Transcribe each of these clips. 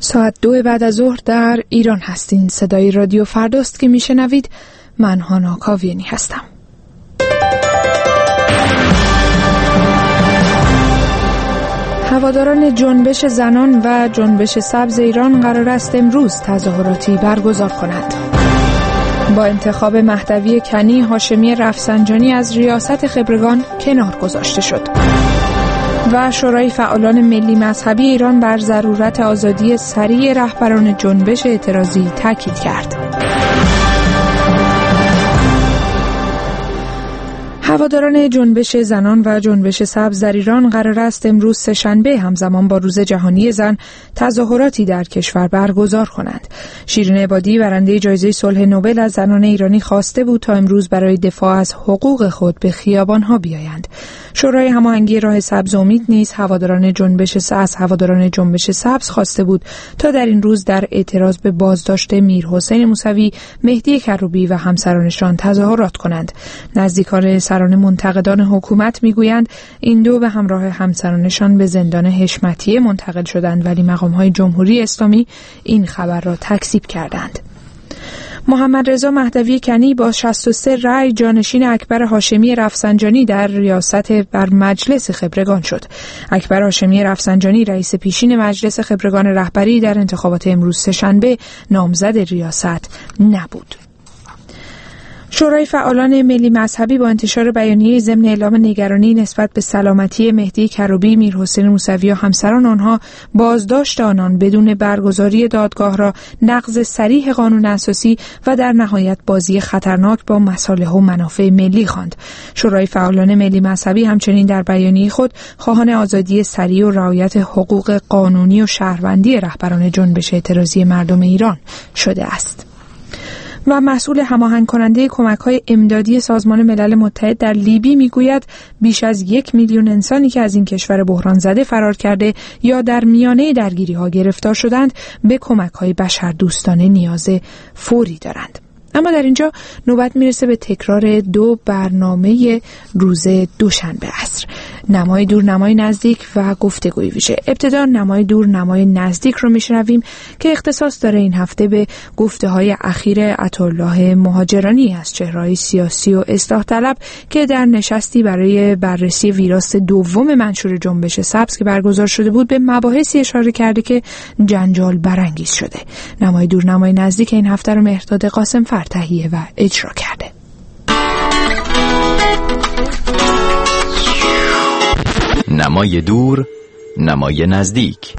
ساعت 2 بعد از ظهر در ایران هستین. صدای رادیو فرداست که میشنوید. من هانا کاویانی هستم. هواداران جنبش زنان و جنبش سبز ایران قرار است امروز تظاهراتی برگزار کنند. با انتخاب مهدوی کنی، هاشمی رفسنجانی از ریاست خبرگان کنار گذاشته شد. و شورای فعالان ملی مذهبی ایران بر ضرورت آزادی سریع رهبران جنبش اعتراضی تاکید کرد. هواداران جنبش زنان و جنبش سبز در ایران قرار است امروز سه‌شنبه همزمان با روز جهانی زن تظاهراتی در کشور برگزار کنند. شیرین عبادی برنده جایزه صلح نوبل از زنان ایرانی خواسته بود تا امروز برای دفاع از حقوق خود به خیابان‌ها بیایند. شورای هماهنگی راه سبز امید نیز هواداران جنبش سبز خواسته بود تا در این روز در اعتراض به بازداشت میرحسین موسوی، مهدی کروبی و همسرانشان تظاهرات کنند. نزدیکان سران منتقدان حکومت میگویند این دو به همراه همسرانشان به زندان حشمتیه منتقل شدند، ولی مقام‌های جمهوری اسلامی این خبر را تکذیب کردند. محمد رضا مهدوی کنی با 63 رأی جانشین اکبر هاشمی رفسنجانی در ریاست بر مجلس خبرگان شد. اکبر هاشمی رفسنجانی رئیس پیشین مجلس خبرگان رهبری در انتخابات امروز سه‌شنبه نامزد ریاست نبود. شورای فعالان ملی مذهبی با انتشار بیانیه ضمن اعلام نگرانی نسبت به سلامتی مهدی کروبی، میرحسین موسوی و همسران آنها، بازداشت آنان بدون برگزاری دادگاه را نقض صریح قانون اساسی و در نهایت بازی خطرناک با مصالح و منافع ملی خواند. شورای فعالان ملی مذهبی همچنین در بیانیه خود خواهان آزادی سریع و رعایت حقوق قانونی و شهروندی رهبران جنبش اعتراضی مردم ایران شده است. و مسئول هماهنگ کننده کمک‌های امدادی سازمان ملل متحد در لیبی میگوید بیش از 1 میلیون انسانی که از این کشور بحران زده فرار کرده یا در میانه درگیری‌ها گرفتار شدند به کمک‌های بشردوستانه نیاز فوری دارند. اما در اینجا نوبت میرسه به تکرار 2 برنامه روز دوشنبه عصر. نمای دور، نمای نزدیک و گفتگوی ویژه. ابتدا نمای دور، نمای نزدیک رو میشنویم که اختصاص داره این هفته به گفته‌های اخیر عطاالله مهاجرانی از چهره‌های سیاسی و اصلاح طلب که در نشستی برای بررسی ویراست دوم منشور جنبش سبز که برگزار شده بود به مباحثی اشاره کرده که جنجال برانگیز شده. نمای دور، نمای نزدیک این هفته رو مهرداد قاسم تهیه و اجرا کرده. نمای دور، نمای نزدیک.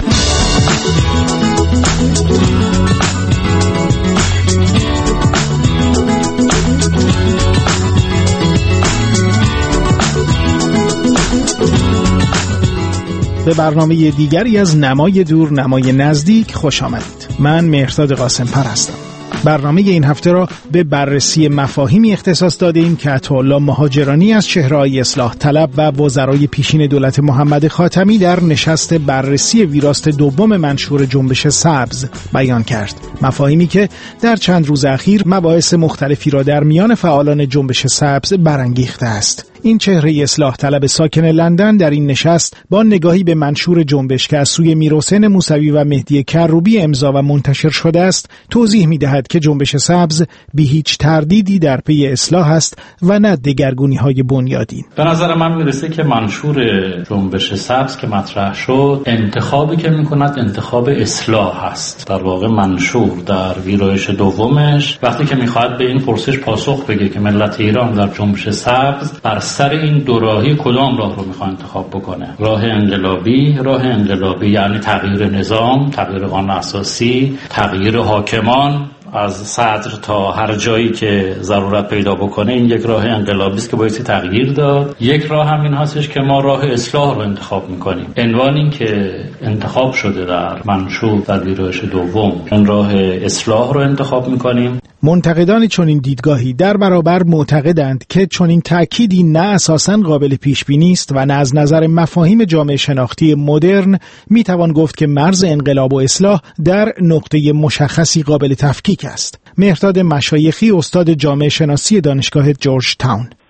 به برنامه دیگری از نمای دور، نمای نزدیک خوش آمدید. من مهرداد قاسم‌پر هستم. برنامه این هفته را به بررسی مفاهیمی اختصاص دادیم که عطاالله مهاجرانی از چهره‌های اصلاح طلب و وزرای پیشین دولت محمد خاتمی در نشست بررسی ویراست دوم منشور جنبش سبز بیان کرد. مفاهیمی که در چند روز اخیر مباحث مختلفی را در میان فعالان جنبش سبز برانگیخته است. این چهره اصلاح طلب ساکن لندن در این نشست با نگاهی به منشور جنبش که از سوی میرحسین موسوی و مهدی کروبی امضا و منتشر شده است توضیح می‌دهد که جنبش سبز بی هیچ تردیدی در پی اصلاح است و نه دگرگونی‌های بنیادین. به نظر من میرسه که منشور جنبش سبز که مطرح شد انتخابی که می‌کند انتخاب اصلاح است. در واقع منشور در ویرایش دومش وقتی که می‌خواد به این پرسش پاسخ بده که ملت ایران در جنبش سبز بر سر این دو راهی کدام راه رو میخواد انتخاب بکنه، راه انقلابی یعنی تغییر نظام، تغییر قانون اساسی، تغییر حاکمان از صدر تا هر جایی که ضرورت پیدا بکنه، این یک راه انقلابی است که باید تغییر داد. یک راه هم این هستش که ما راه اصلاح رو انتخاب میکنیم. عنوان این که انتخاب شده در منشور در ویرایش دوم، این راه اصلاح رو انتخاب میکنیم. منتقدان چنین دیدگاهی در برابر معتقدند که چنین تأکیدی نه اساساً قابل پیش بینی است و نه از نظر مفاهیم جامعه شناختی مدرن میتوان گفت که مرز انقلاب و اصلاح در نقطه مشخصی قابل تفکیک است. مهرداد مشایخی، استاد جامعه شناسی دانشگاه جورج تاون: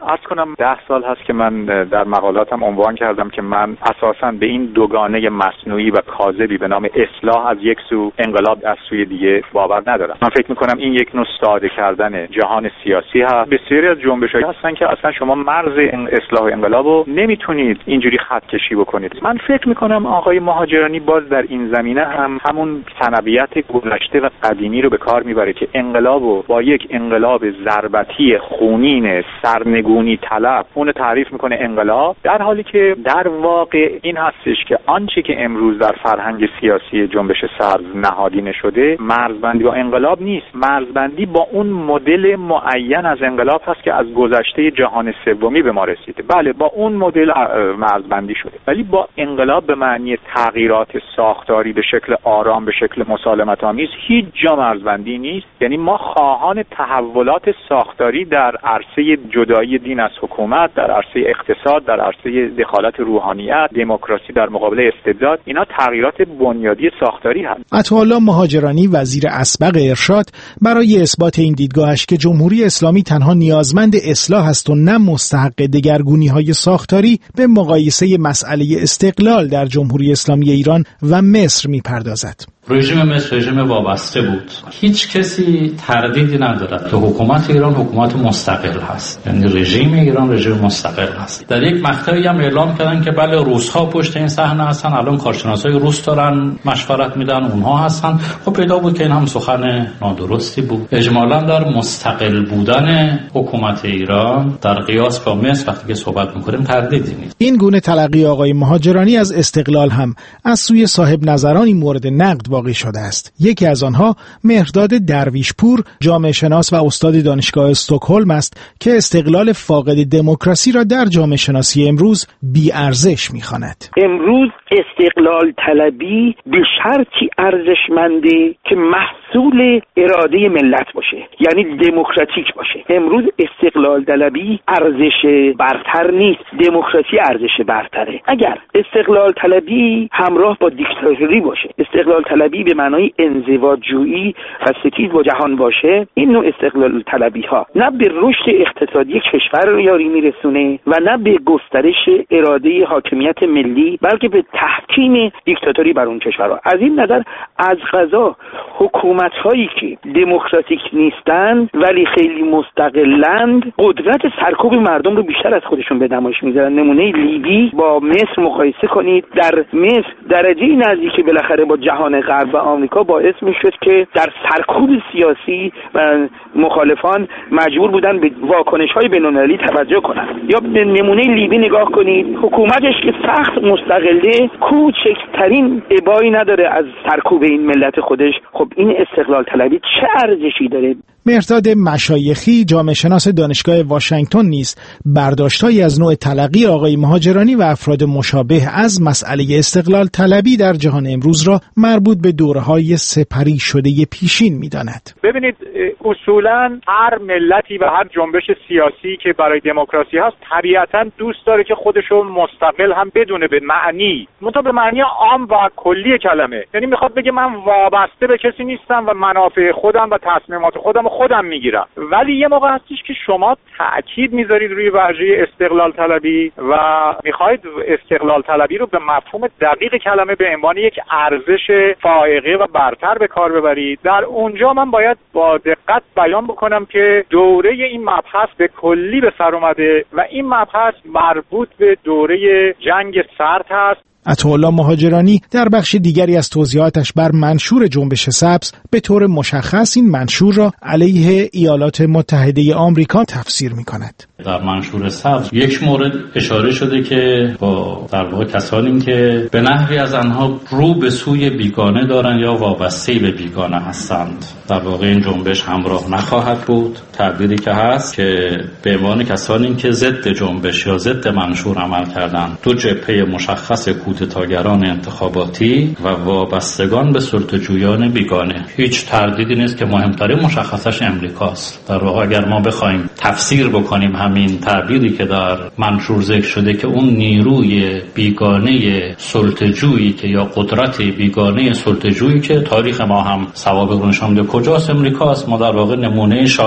عرض کنم 10 سال هست که من در مقالاتم عنوان کردم که من اساساً به این دوگانه مصنوعی و کاذبی به نام اصلاح از یک سو، انقلاب از سوی دیگه باور ندارم. من فکر میکنم این یک نوع ساده کردن جهان سیاسی هست. بسیاری از جنبش‌ها هستن که اصلا شما مرز اصلاح و انقلاب رو نمیتونید اینجوری خط کشی بکنید. من فکر میکنم آقای مهاجرانی باز در این زمینه هم همون تنبیت گذشته و قدیمی رو به کار میبره که انقلاب رو با یک انقلاب ضربتی خونین سرنگونی طلب اون تعریف میکنه انقلاب، در حالی که در واقع این هستش که آنچه که امروز در فرهنگ سیاسی جنبش سبز نهادینه شده مرزبندی با انقلاب نیست، مرزبندی با اون مدل معین از انقلاب هست که از گذشته جهان سومی به ما رسیده. بله با اون مدل مرزبندی شده، ولی با انقلاب به معنی تغییرات ساختاری به شکل آرام، به شکل مسالمت آمیز هیچ جا مرزبندی نیست. یعنی ما خواهان تحولات ساختاری در عرصه جدایی دین از حکومت، در عرصه اقتصاد، در عرصه دخالت روحانیت، دموکراسی در مقابل استبداد، اینا تغییرات بنیادی ساختاری هست. عطاالله مهاجرانی وزیر اسبق ارشاد برای اثبات این دیدگاهش که جمهوری اسلامی تنها نیازمند اصلاح است و نه مستحق دگرگونی‌های ساختاری، به مقایسه مسئله استقلال در جمهوری اسلامی ایران و مصر می‌پردازد. رژیم مصر رژیم وابسته بود. هیچ کسی تردیدی ندارد که حکومت ایران حکومت مستقل هست. یعنی رژیم ایران رژیم مستقل هست. در یک مقطعی هم اعلام کردن که بله روس‌ها پشت این صحنه هستن، الان کارشناسای روس دارن مشورت میدن، اونها هستن. خب پیدا بود که این هم سخن نادرستی بود. اجمالاً در مستقل بودن حکومت ایران در قیاس با مصر وقتی که صحبت می‌کنیم تردیدی نیست. این گونه تلقی آقای مهاجرانی از استقلال هم از سوی صاحب نظرانی مورد نقد واقع شده است. یکی از آنها مهرداد درویشپور، جامعه شناس و استاد دانشگاه استکهلم است که استقلال فاقد دموکراسی را در جامعه شناسی امروز بی‌ارزش می‌خواند. امروز استقلال طلبی به شرطی ارزشمنده که محصول اراده ملت باشه، یعنی دموکراتیک باشه. امروز استقلال طلبی ارزش برتر نیست، دموکراسی ارزش برتره. اگر استقلال طلبی همراه با دیکتاتوری باشه، استقلال طلبی به معنای انزواجویی و ستیز با جهان باشه، این نوع استقلال طلبی ها نه به رشد اقتصادی کشور یاری میرسونه و نه به گسترش اراده حاکمیت ملی، بلکه به تحکیم دیکتاتوری بر اون کشورها. از این نظر از قضا حکومت هایی که دموکراتیک نیستن ولی خیلی مستقلند قدرت سرکوب مردم رو بیشتر از خودشون به نمایش میذارن. نمونه لیبی با مصر مقایسه کنید. در مصر درجه نزدیک بالاخره با جهان غرب و آمریکا باعث میشد که در سرکوب سیاسی و مخالفان مجبور بودن به واکنش‌های بین‌المللی توجه کنند. یا به نمونه لیبی نگاه کنید، حکومتش که سخت مستقله، کوچکترین ابایی نداره از سرکوب این ملت خودش. خب این استقلال طلبی چه ارزشی داره؟ مهرداد مشایخی، جامعه شناس دانشگاه واشنگتن نیز برداشت‌هایی از نوع تلقی آقای مهاجرانی و افراد مشابه از مسئله استقلال طلبی در جهان امروز را مربوط به دوره‌های سپری شده پیشین می‌داند. ببینید اصولاً هر ملتی و هر جنبش سیاسی که برای دموکراسی هست طبیعتاً دوست داره که خودشو مستقل هم بدونه، به معنی به معنی عام و کلی کلمه. یعنی میخواد بگه من وابسته به کسی نیستم و منافع خودم و تصمیمات خودم میگیرم. ولی یه موقع هستش که شما تأکید میذارید روی واژه استقلال طلبی و میخواید استقلال طلبی رو به مفهوم دقیق کلمه به عنوان یک ارزش فائقه و برتر به کار ببرید. در اونجا من باید با دقت بیان بکنم که دوره این مبحث به کلی به سر اومده و این مبحث مربوط به دوره جنگ سرد هست. عطاالله مهاجرانی در بخش دیگری از توضیحاتش بر منشور جنبش سبز به طور مشخص این منشور را علیه ایالات متحده آمریکا تفسیر می‌کند. در منشور سبز یک مورد اشاره شده که با در واقع کسانی که به نحوی از آنها رو به سوی بیگانه دارند یا وابسته به بیگانه هستند، در واقع این جنبش همراه نخواهد بود. تعبیری که هست که به عنوان کسانی که ضد جنبش یا ضد منشور عمل کردند، دو جبهه مشخص کودتاگران انتخاباتی و وابستگان به سلطه‌جویان بیگانه. هیچ تردیدی نیست که مهمترین مشخصش امریکاست. در واقع اگر ما بخوایم تفسیر بکنیم همین تعبیری که در منشور ذکر شده که اون نیروی بیگانه سلطه‌جویی که یا قدرت بیگانه سلطه‌جویی که تاریخ ما هم سوابق رو نشون میده کجاست، امریکاست، ما در واقع نمونه شاخص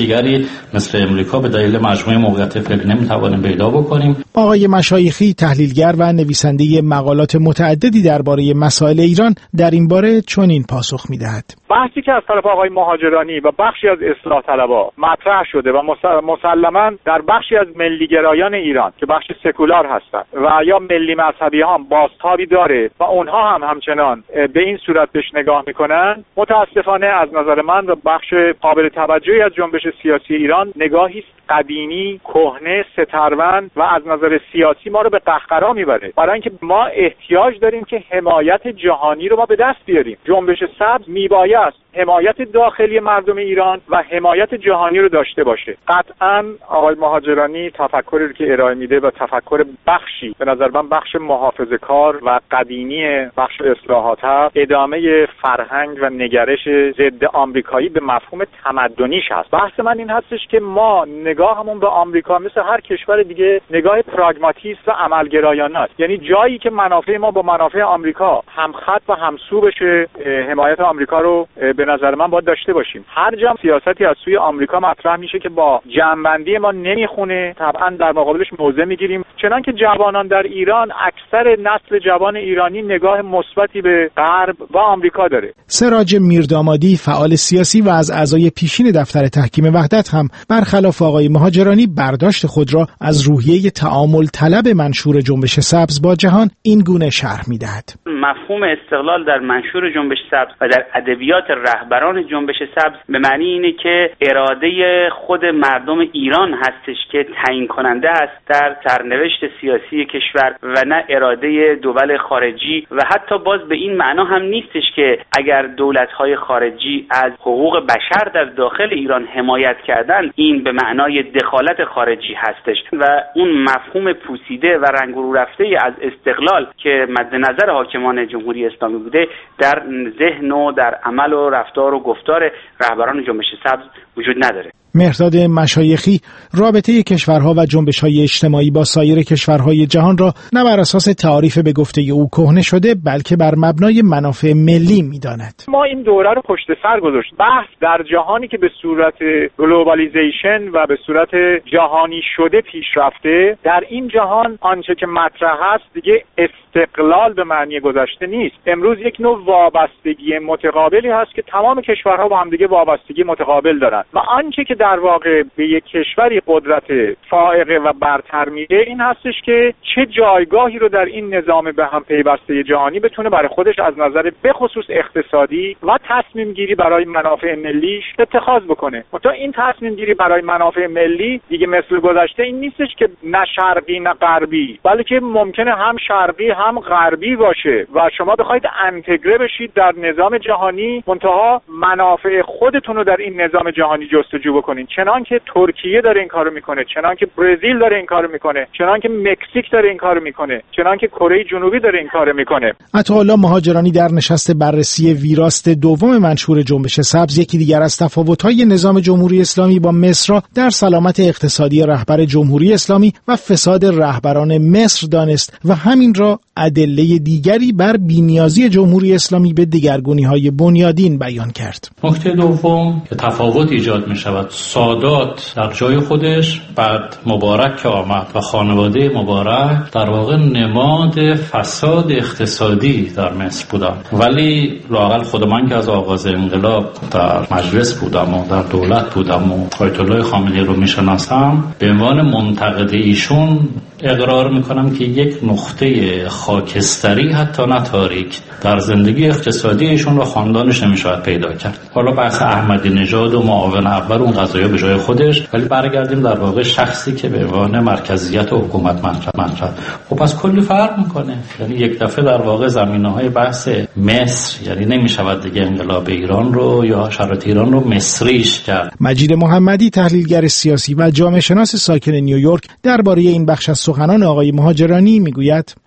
دیگری مثل امریکا به دلیل مجموعه موقعیت فعلی نمیتوانیم پیدا بکنیم. آقای مشایخی تحلیلگر و نویسنده مقالات متعددی درباره مسائل ایران در این باره چنین پاسخ می‌دهد: بحثی که از طرف آقای مهاجرانی و بخشی از اصلاح طلبها مطرح شده و مسلماً در بخشی از ملیگرایان ایران که بخش سکولار هستند و یا ملی مذهبی ها بازتابی داره و اونها هم همچنان به این صورت بهش نگاه میکنن، متاسفانه از نظر من و بخش قابل توجهی از جنبش سیاسی ایران نگاهی است قدیمی، کهنه، سترون و از نظر سیاسی ما رو به قهقرا میبره. برای اینکه ما احتیاج داریم که حمایت جهانی رو ما به دست بیاریم. جنبش سبز میبایست حمایت داخلی مردم ایران و حمایت جهانی رو داشته باشه. قطعاً آقای مهاجرانی تفکری رو که ارائه میده و تفکر بخشی به نظر من بخش محافظه‌کار و قدیمی بخش اصلاحات هست، ادامه فرهنگ و نگرش ضد آمریکایی به مفهوم تمدنیش هست. بحث من این هستش که ما نگاهمون به آمریکا مثل هر کشور دیگه نگاه پراگماتیست و عملگرایانه است. یعنی جایی که منافع ما با منافع آمریکا همخط و همسو بشه، حمایت آمریکا رو به نظر من باید داشته باشیم. هر جا سیاستی از سوی آمریکا مطرح میشه که با جنبندی ما نمیخونه، طبعا در مقابلش موضع میگیریم. چنانکه جوانان در ایران، اکثر نسل جوان ایرانی نگاه مثبتی به غرب و آمریکا داره. سراج میردامادی فعال سیاسی و از اعضای پیشین دفتر تحکیم وحدت هم برخلاف آقای مهاجرانی برداشت خود را از روحیه تعامل طلب منشور جنبش سبز با جهان این گونه شرح میدهد: مفهوم استقلال در منشور جنبش سبز و در ادبیات رهبران جنبش سبز به معنی اینه که اراده خود مردم ایران هستش که تعیین کننده است در سرنوشت سیاسی کشور و نه اراده دول خارجی، و حتی باز به این معنا هم نیستش که اگر دولت‌های خارجی از حقوق بشر در داخل ایران حمایت کردن این به معنای دخالت خارجی هستش. و اون مفهوم پوسیده و رنگ رو رفته از استقلال که مد نظر حاکمان جمهوری اسلامی بوده در ذهن و در عمل و رفتار و گفتار رهبران جنبش سبز وجود نداره. مهرداد مشایخی رابطه کشورها و جنبش‌های اجتماعی با سایر کشورهای جهان را نه بر اساس تعاریف به گفته او کهنه شده بلکه بر مبنای منافع ملی می‌داند. ما این دوره رو پشت سر گذاشت. بحث در جهانی که به صورت گلوبالیزیشن و به صورت جهانی شده پیش رفته، در این جهان آنچه که مطرح است دیگه استقلال به معنی گذشته نیست. امروز یک نوع وابستگی متقابلی هست که تمام کشورها با هم دیگه وابستگی متقابل دارند و آنچه که در واقع به یک کشوری قدرت فائقه و برتر میده این هستش که چه جایگاهی رو در این نظام به هم پیوسته جهانی بتونه برای خودش از نظر به خصوص اقتصادی و تصمیم گیری برای منافع ملیش اتخاذ بکنه. تا این تصمیم گیری برای منافع ملی دیگه مثل گذشته این نیستش که نه شرقی نه غربی، بلکه ممکنه هم شرقی هم غربی باشه و شما بخواید انتگره بشید در نظام جهانی، منتها منافع خودتون رو در این نظام جهانی جستجو بکنین. چنان که ترکیه داره این کارو میکنه، چنان که برزیل داره این کارو میکنه، چنان که مکزیک داره این کارو میکنه، چنان که کره جنوبی داره این کارو میکنه. عطاالله مهاجرانی در نشست بررسی ویراست دوم منشور جنبش سبز یکی دیگر از تفاوت‌های نظام جمهوری اسلامی با مصر را در سلامت اقتصادی رهبر جمهوری اسلامی و فساد رهبران مصر دانست و همین را ادله دیگری بر بی‌نیازی جمهوری اسلامی به دگرگونی‌های بنیادین بیان کرد. نکته دوم که تفاوت ایجاد می‌شود، سادات در جای خودش، بعد مبارک که آمد و خانواده مبارک در واقع نماد فساد اقتصادی در مصر بودن، ولی لااقل خود من که از آغاز انقلاب در مجلس بودم و در دولت بودم و آیت الله خامنه‌ای رو میشناسم، به عنوان منتقد ایشون اقرار میکنم که یک نقطه خاکستری حتی نه تاریک در زندگی اقتصادی ایشون و خاندانش نمیشود پیدا کرد. حالا بحث احمدی نژاد و معاون اول اون قضایا به جای خودش، ولی برگردیم در واقع شخصی که به عنوان مرکزیت و حکومت مطرح. خب پس کلی فرق میکنه. یعنی یک دفعه در واقع زمینه‌های بحث مصر، یعنی نمیشود دیگه انقلاب ایران رو یا شرایط ایران رو مصریش کرد. مجید محمدی تحلیلگر سیاسی و جامعه شناس ساکن نیویورک درباره این بخش از سخنان آقای مهاجرانی میگوید: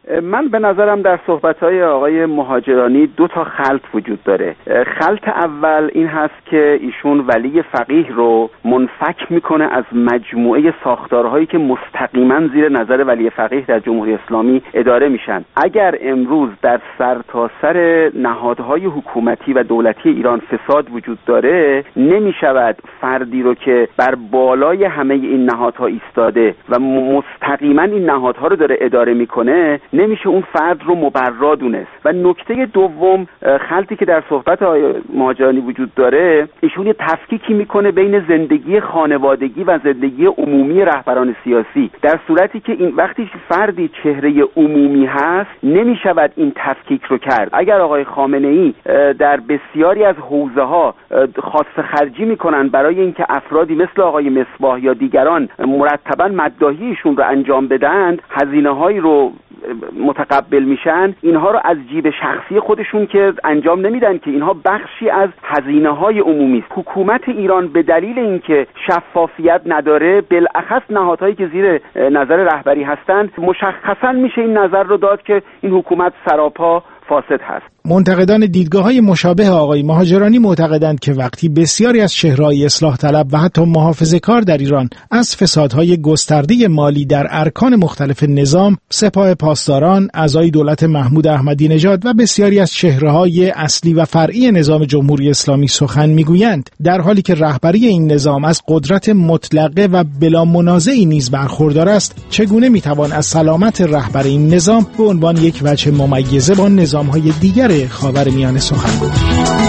من به نظرم در صحبت‌های آقای مهاجرانی دو تا خلط وجود داره. خلط اول این هست که ایشون ولی فقیه رو منفک میکنه از مجموعه ساختارهایی که مستقیما زیر نظر ولی فقیه در جمهوری اسلامی اداره میشن. اگر امروز در سرتاسر نهادهای حکومتی و دولتی ایران فساد وجود داره، نمیشود فردی رو که بر بالای همه این نهادها ایستاده و مستقیما این نهادها رو داره اداره میکنه، نمیشه اون فرد رو مبرا دونست. و نکته دوم، خلطی که در صحبت آقای مهاجرانی وجود داره، ایشون یه تفکیکی میکنه بین زندگی خانوادگی و زندگی عمومی رهبران سیاسی، در صورتی که این وقتی فردی چهره عمومی هست نمیشود این تفکیک رو کرد. اگر آقای خامنه‌ای در بسیاری از حوزه‌ها خاص خرجی میکنن برای اینکه افرادی مثل آقای مصباح یا دیگران مرتباً مداحیشون رو انجام بدن، هزینه‌هایی رو متقبل میشن، اینها رو از جیب شخصی خودشون که انجام نمیدن، که اینها بخشی از هزینه‌های عمومی است. حکومت ایران به دلیل اینکه شفافیت نداره، بالاخص نهادهایی که زیر نظر رهبری هستند، مشخصاً میشه این نظر رو داد که این حکومت سراپا فاسد هست. منتقدان دیدگاه‌های مشابه آقای مهاجرانی معتقدند که وقتی بسیاری از چهره‌های اصلاح طلب و حتی محافظه‌کار در ایران از فسادهای گسترده مالی در ارکان مختلف نظام، سپاه پاسداران، اعضای دولت محمود احمدی نژاد و بسیاری از چهره‌های اصلی و فرعی نظام جمهوری اسلامی سخن می‌گویند، در حالی که رهبری این نظام از قدرت مطلقه و بلا منازعی نیز برخوردار است، چگونه می‌توان از سلامت رهبر این نظام به عنوان یک وجه ممیزه با نظام‌های دیگر خاورمیانه سخن گفت؟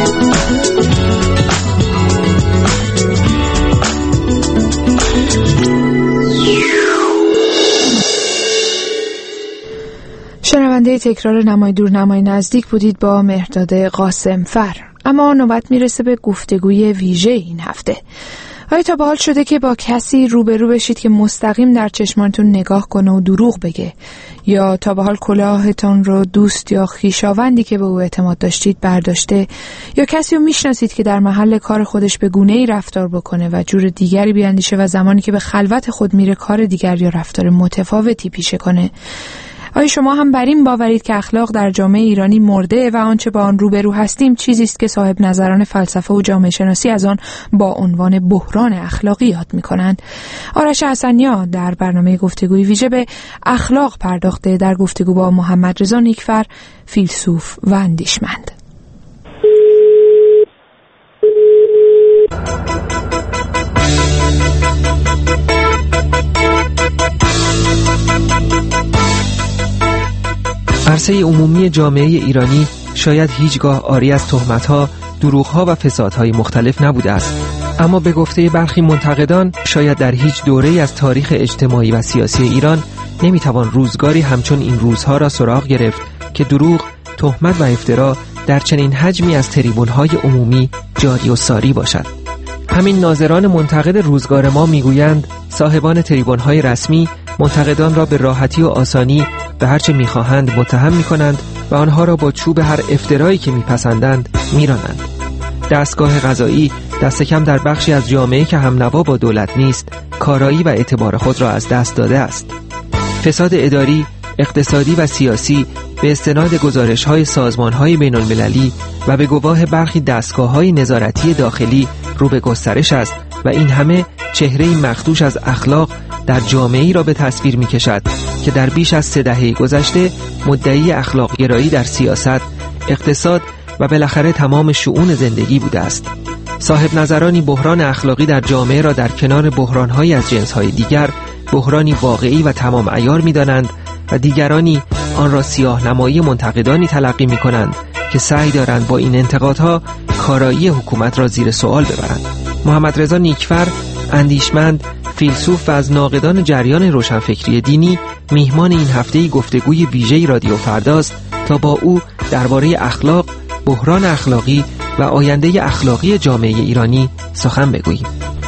شنونده تکرار نمای دور نمای نزدیک بودید با مهرداد قاسم فر. اما نوبت میرسه به گفتگوی ویژه این هفته. آیا تا به حال شده که با کسی روبرو بشید که مستقیم در چشمانتون نگاه کنه و دروغ بگه؟ یا تا به حال کلاهتون رو دوست یا خویشاوندی که به او اعتماد داشتید برداشته؟ یا کسی رو میشناسید که در محل کار خودش به گونه‌ای رفتار بکنه و جور دیگری بیاندیشه و زمانی که به خلوت خود میره کار دیگر یا رفتار متفاوتی پیشه کنه؟ آیا شما هم بر این باورید که اخلاق در جامعه ایرانی مرده و آنچه با آن روبرو هستیم چیزی است که صاحب نظران فلسفه و جامعه شناسی از آن با عنوان بحران اخلاقی یاد می‌کنند؟ آرش حسنیا در برنامه گفتگوی ویژه به اخلاق پرداخته، در گفتگو با محمد رضا نیکفر، فیلسوف و اندیشمند. عرصه عمومی جامعه ایرانی شاید هیچگاه عاری از تهمت‌ها، دروغ‌ها و فسادهای مختلف نبوده است، اما به گفته برخی منتقدان شاید در هیچ دوره‌ای از تاریخ اجتماعی و سیاسی ایران نمیتوان روزگاری همچون این روزها را سراغ گرفت که دروغ، تهمت و افترا در چنین حجمی از تریبون‌های عمومی جاری و ساری باشد. همین ناظران منتقد روزگار ما میگویند صاحبان تریبون‌های رسمی منتقدان را به راحتی و آسانی به هرچه میخواهند متهم میکنند و آنها را با چوب هر افترایی که میپسندند میرانند. دستگاه قضایی دست کم در بخشی از جامعه که همنوا با دولت نیست، کارایی و اعتبار خود را از دست داده است. فساد اداری، اقتصادی و سیاسی به استناد گزارش‌های سازمان‌های بین‌المللی و به گواه برخی دستگاه‌های نظارتی داخلی رو به گسترش است و این همه چهره‌ای مخدوش از اخلاق در جامعه‌ای را به تصویر می‌کشد که در بیش از 3 دهه گذشته مدعی اخلاق گرایی در سیاست، اقتصاد و بالاخره تمام شؤون زندگی بوده است. صاحب نظرانی بحران اخلاقی در جامعه را در کنار بحران‌های از جنس‌های دیگر بحرانی واقعی و تمام عیار می‌دانند و دیگرانی آن را سیاه‌نمایی منتقدانی تلقی می‌کنند که سعی دارند با این انتقادها کارایی حکومت را زیر سوال ببرند. محمد رضا نیکفر، اندیشمند، فیلسوف و از ناقدان جریان روشنفکری دینی، میهمان این هفته گفتگوی ویژه رادیو فرداست تا با او درباره اخلاق، بحران اخلاقی و آینده اخلاقی جامعه ایرانی سخن بگوییم.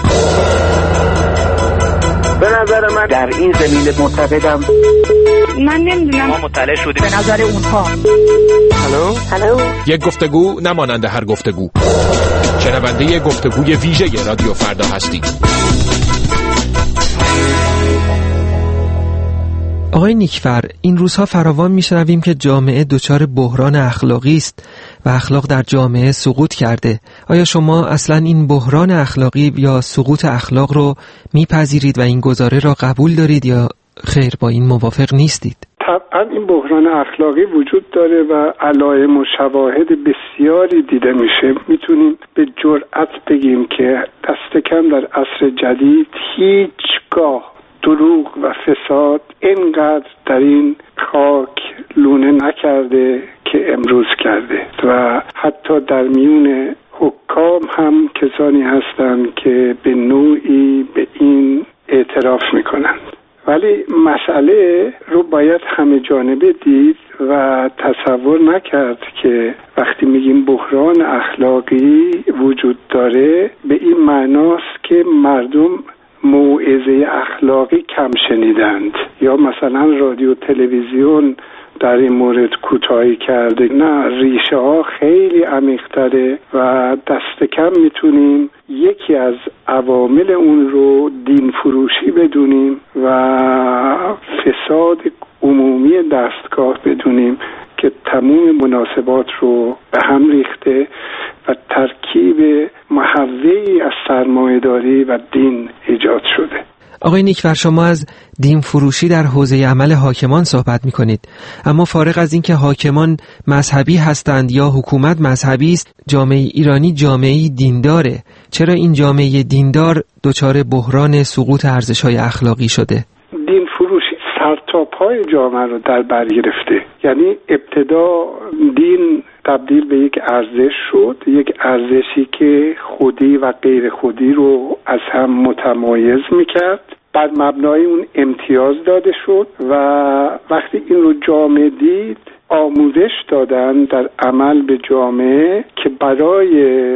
به نظر من در این زمینه معتقدم، من نمیدونم، ما مطلع شدیم به نظر اونها. هلو یک گفتگو نمانند هر گفتگو. شنونده گفتگوی ویژه رادیو فردا هستید. آقای نیکفر، این روزها فراوان میشنویم که جامعه دچار بحران اخلاقی است و اخلاق در جامعه سقوط کرده. آیا شما اصلا این بحران اخلاقی یا سقوط اخلاق رو میپذیرید و این گزاره را قبول دارید یا خیر با این موافق نیستید؟ طبعا این بحران اخلاقی وجود داره و علائم و شواهد بسیاری دیده میشه. میتونیم به جرئت بگیم که دست کم در عصر جدید هیچگاه دروغ و فساد اینقدر در این خاک لونه نکرده که امروز کرده و حتی در میون حکام هم کسانی هستند که به نوعی به این اعتراف میکنند. ولی مسئله رو باید همه جانبه دید و تصور نکرد که وقتی میگیم بحران اخلاقی وجود داره به این معناست که مردم موعظه اخلاقی کم شنیدند یا مثلا رادیو تلویزیون در این مورد کوتاهی کرده. نه، ریشه ها خیلی عمیق‌تره و دست کم میتونیم یکی از عوامل اون رو دین فروشی بدونیم و فساد عمومی دستگاه بدونیم که تمام مناسبات رو به هم ریخته و ترکیب محوی از سرمایه‌داری و دین ایجاد شده. آقای نیکفر، شما از دین فروشی در حوزه عمل حاکمان صحبت می کنید، اما فارغ از این که حاکمان مذهبی هستند یا حکومت مذهبی است، جامعه ایرانی جامعه دینداره. چرا این جامعه دیندار دچار بحران سقوط ارزش‌های اخلاقی شده؟ دین فروشی سرتاپای جامعه رو در بر گرفته. یعنی ابتدا دین تبدیل به یک ارزش شد، یک ارزشی که خودی و غیر خودی رو از هم متمایز میکرد. بر مبنای اون امتیاز داده شد و وقتی این رو جامعه دید آموزش دادن در عمل به جامعه که برای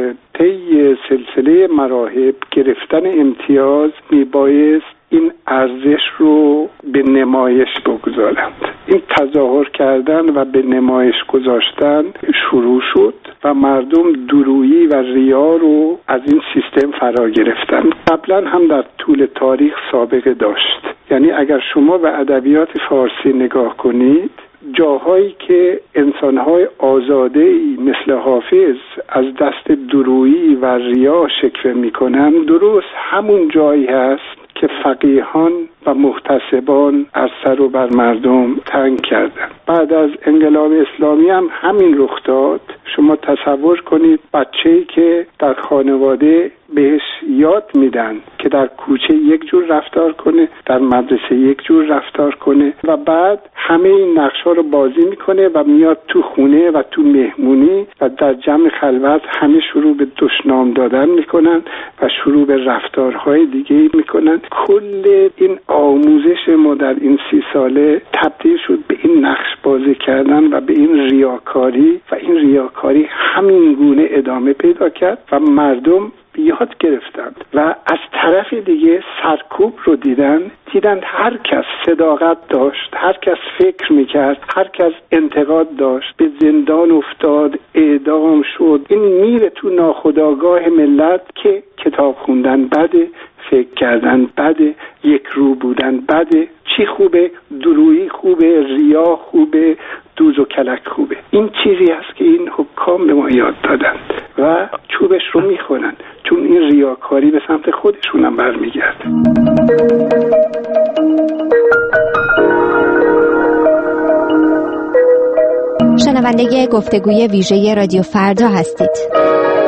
طی سلسله مراحل گرفتن امتیاز میبایست این ارزش رو به نمایش بگذارند. این تظاهر کردن و به نمایش گذاشتن شروع شد و مردم دورویی و ریا رو از این سیستم فرا گرفتن. قبلا هم در طول تاریخ سابقه داشت. یعنی اگر شما به ادبیات فارسی نگاه کنید، جاهایی که انسانهای آزاده‌ای مثل حافظ از دست دورویی و ریا شکوه میکنن، درست همون جایی هست که فقیهان و محتسبان از سر و بر مردم تنگ کردن. بعد از انقلاب اسلامی هم همین رخ داد. شما تصور کنید بچه‌ای که در خانواده بهش یاد میدن که در کوچه یک جور رفتار کنه، در مدرسه یک جور رفتار کنه و بعد همه این نقش‌ها رو بازی میکنه و میاد تو خونه و تو مهمونی و در جمع خلوت همه شروع به دشنام دادن میکنن و شروع به رفتارهای دیگه میکنن. کل این آموزش ما در این 30 ساله تبدیل شد به این نقش بازی کردن و به این ریاکاری و این ریاکاری همین گونه ادامه پیدا کرد و مردم یاد گرفتند و از طرف دیگه سرکوب رو دیدن هر کس صداقت داشت، هر کس فکر میکرد، هر کس انتقاد داشت به زندان افتاد، اعدام شد. این میره تو ناخودآگاه ملت که کتاب خوندن بده، فکر کردن بده، یک رو بودن بده. چی خوبه؟ درویی خوبه، ریا خوبه، دوز و کلک خوبه. این چیزی هست که این حکام به ما یاد دادن و چوبش رو میخورن، چون این ریاکاری به سمت خودشون هم برمیگرده. شنونده گفتگوی ویژه رادیو فردا هستید.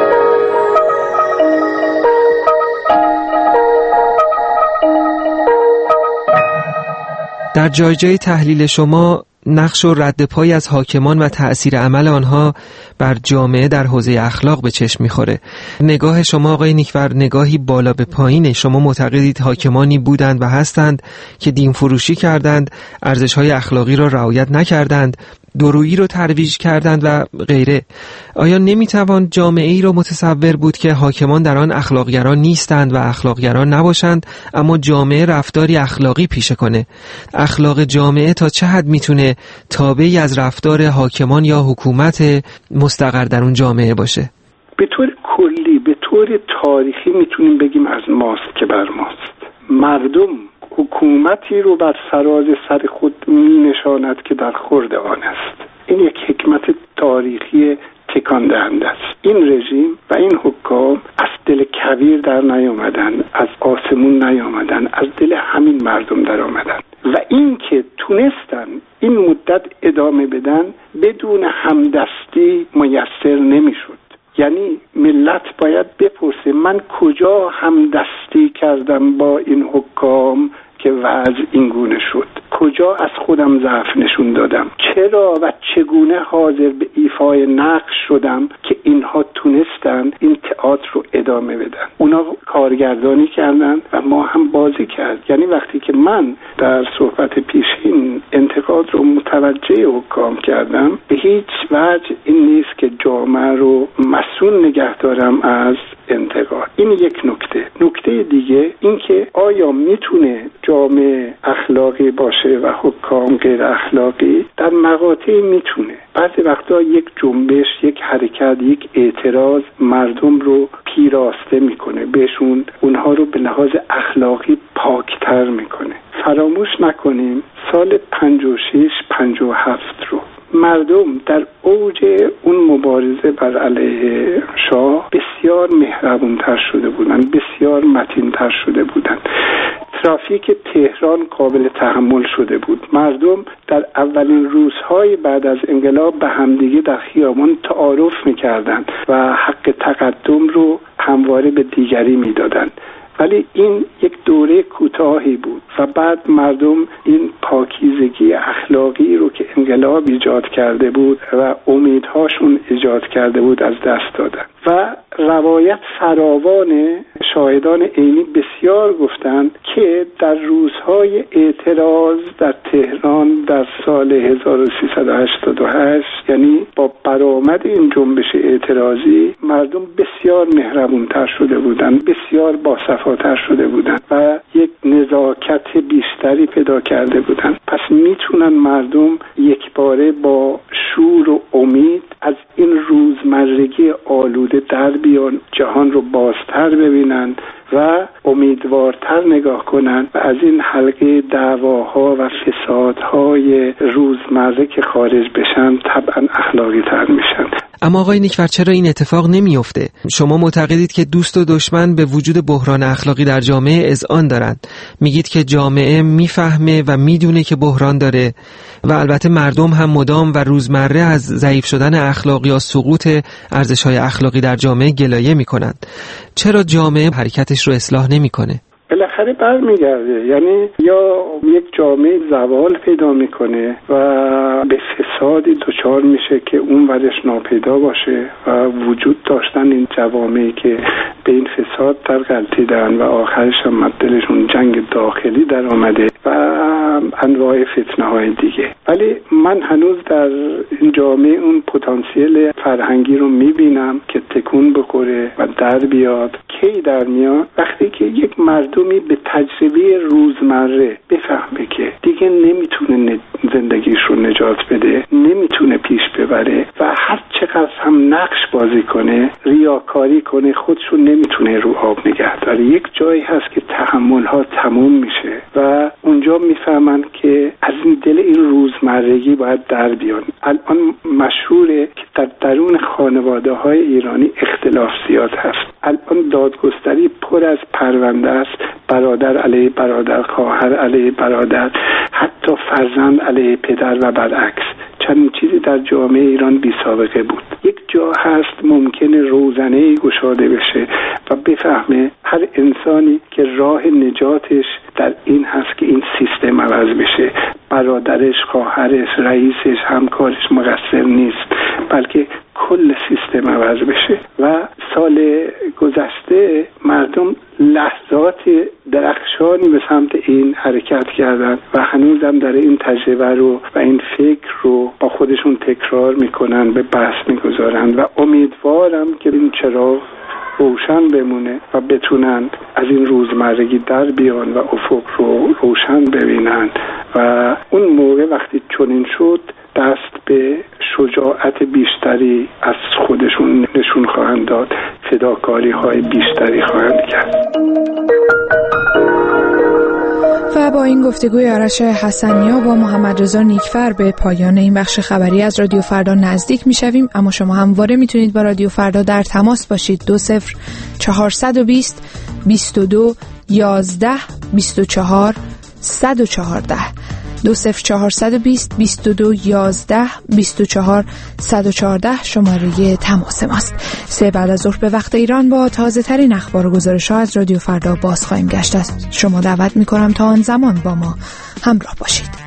در جای تحلیل شما نقش و رد پای از حاکمان و تأثیر عمل آنها بر جامعه در حوزه اخلاق به چشم می‌خوره. نگاه شما آقای نیکفر نگاهی بالا به پایینه. شما معتقدید حاکمانی بودند و هستند که دین فروشی کردند، ارزش‌های اخلاقی را رعایت نکردند، دورویی رو ترویج کردند و غیره. آیا نمیتوان جامعه‌ای رو متصور بود که حاکمان در آن اخلاقگران نیستند و اخلاقگران نباشند، اما جامعه رفتاری اخلاقی پیشه کنه؟ اخلاق جامعه تا چه حد میتونه تابعی از رفتار حاکمان یا حکومت مستقر در اون جامعه باشه؟ به طور کلی، به طور تاریخی میتونیم بگیم از ماست که بر ماست. مردم حکومتی رو بر فراز سر خود می نشاند که در خورد آن است. این یک حکمت تاریخی تکان دهنده است. این رژیم و این حکام از دل کویر در نیامدن، از آسمون نیامدن، از دل همین مردم در آمدن و این که تونستن این مدت ادامه بدن بدون همدستی میسر نمیشد. یعنی ملت باید بپرسه من کجا همدستی کردم با این حکام که وضع این گونه شد، کجا از خودم ضعف نشون دادم، چرا و چگونه حاضر به ایفای نقش شدم که اینها تونستن این تئاتر رو ادامه بدن. اونا کارگردانی کردن و ما هم بازی کرد. یعنی وقتی که من در صحبت پیشین انتقاد رو متوجه حکام کردم، به هیچ وجه این نیست که جامعه رو مسئول نگه دارم از انتقاد. این یک نکته. نکته دیگه این که آیا میتونه جامعه اخلاقی باشه و حکام غیر اخلاقی؟ در مقاطعی میتونه. بعضی وقتا یک جنبش، یک حرکت، یک اعتراض مردم رو پیراسته میکنه، بهشون اونها رو به لحاظ اخلاقی پاکتر میکنه. فراموش نکنیم سال 56-57 رو مردم در اوج اون مبارزه بر علیه شاه بسیار مهربونتر شده بودن، بسیار متینتر شده بودن. ترافیک تهران قابل تحمل شده بود. مردم در اولین روزهای بعد از انقلاب به همدیگه در خیابان تعارف میکردن و حق تقدم رو همواره به دیگری میدادن. ولی این یک دوره کوتاهی بود و بعد مردم این پاکیزگی اخلاقی رو که انقلاب ایجاد کرده بود و امیدهاشون ایجاد کرده بود از دست دادن و روایت فراوان شاهدان عینی بسیار گفتند که در روزهای اعتراض در تهران در سال 1388 یعنی با برآمد این جنبش اعتراضی مردم بسیار مهربونتر شده بودند، بسیار باصفاتر شده بودند و یک نزاکت بیشتری پیدا کرده بودند. پس میتونن مردم یک باره با شور و امید از این روزمرگی آلوده در بیان، جهان رو بازتر ببینن و امیدوارتر نگاه کنن و از این حلقه دعواها و فسادهای روزمره که خارج بشن طبعا اخلاقی تر میشن. اما آقای نیکفر چرا این اتفاق نمیفته؟ شما معتقدید که دوست و دشمن به وجود بحران اخلاقی در جامعه اذعان دارند. میگید که جامعه میفهمه و میدونه که بحران داره و البته مردم هم مدام و روزمره از ضعیف شدن اخلاقی یا سقوط ارزش‌های اخلاقی در جامعه گلایه میکنند. چرا جامعه حرکتش رو اصلاح نمیکنه؟ بالاخره برمیگرده. یعنی یا یک جامعه زوال پیدا میکنه و به فسادی دچار میشه که اون ورش ناپیدا باشه و وجود داشتن این جوامعی که به این فساد در غلطیدن و آخرش هم دلشون جنگ داخلی در آمده و انواع فتنه های دیگه. ولی من هنوز در این جامعه اون پتانسیل فرهنگی رو میبینم که تکون بخوره و در بیاد. کی در میاد؟ وقتی که یک مردمی به تجربه روزمره بفهمه که دیگه نمیتونه زندگیش رو نجات بده، نمیتونه پیش ببره و هر چقدر هم نقش بازی کنه، ریاکاری کنه، خودشو نمیتونه رو آب نگه داره. یک جایی هست که تحملها تموم میشه و اونجا میفهمن که از این دل این روزمرگی باید در بیان. الان مشهوره که در درون خانواده های ایرانی اختلاف زیاد هست. الان دادگستری پر از پرونده است، برادر علیه برادر، خواهر علیه برادر، حتی فرزند علیه پدر و برعکس. چنین چیزی در جامعه ایران بی سابقه بود. یک جا هست ممکنه روزنه‌ای گشاده بشه و بفهمه هر انسانی که راه نجاتش در این هست که این سیستم عوض بشه. برادرش، خواهرش، رئیسش، همکارش مقصر نیست، بلکه کل سیستم عوض بشه. و سال گذشته مردم لحظات درخشانی به سمت این حرکت کردن و هنوزم در این تجربه رو و این فکر رو با خودشون تکرار میکنن، به بحث میگذارن و امیدوارم که این چراغ روشن بمونه و بتونن از این روزمرگی در بیان و افق رو روشن ببینن و اون موقع وقتی چنین شد دست به شجاعت بیشتری از خودشون نشون خواهند داد، فداکاری های بیشتری خواهند کرد. و و با این گفتگوی آرش حسنیا با محمد رضا نیکفر به پایان این بخش خبری از رادیو فردا نزدیک میشویم. اما شما همواره میتونید با رادیو فردا در تماس باشید. 20420 22 11 24 114 20420 22 11 24 114 شماره تماس ماست. 3 بعد از ظهر به وقت ایران با تازه ترین اخبار و گزارش‌ها از رادیو فردا باز خواهیم گشت. شما دعوت می‌کنم تا آن زمان با ما همراه باشید.